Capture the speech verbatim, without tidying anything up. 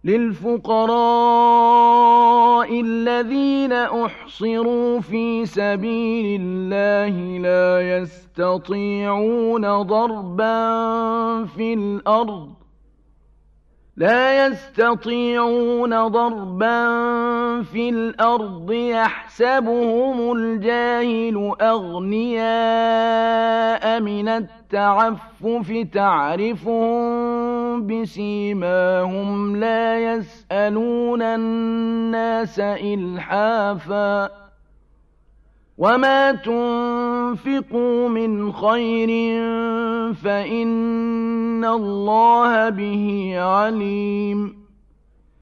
للفقراء الذين أحصروا في سبيل الله لا يستطيعون ضربا في الأرض لا يستطيعون ضربا في الأرض يحسبهم الجاهل أغنياء من التعفف تعرفهم بسيماهم لا يسألون الناس إلحافا وما تنفقوا من خير فإن الله به عليم